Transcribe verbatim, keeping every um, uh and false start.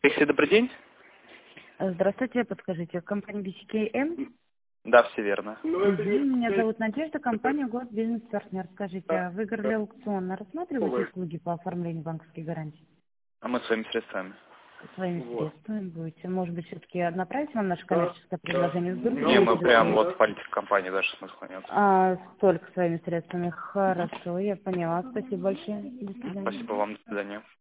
Алексей, добрый день. Здравствуйте, подскажите, компания би си кей эм? Да, все верно. Мгм. Меня зовут Надежда, компания Госбизнес-партнер. Скажите, а вы выиграли аукционно, рассматриваете услуги по оформлению банковской гарантии? А мы своими средствами. Своими средствами будете? Может быть, все-таки направить вам наше коммерческое предложение? Вдруг Не, мы будете прям доставать? вот политик компании даже смысла нет. А, только своими средствами. Хорошо, я поняла. Спасибо большое. До свидания. Спасибо вам, до свидания.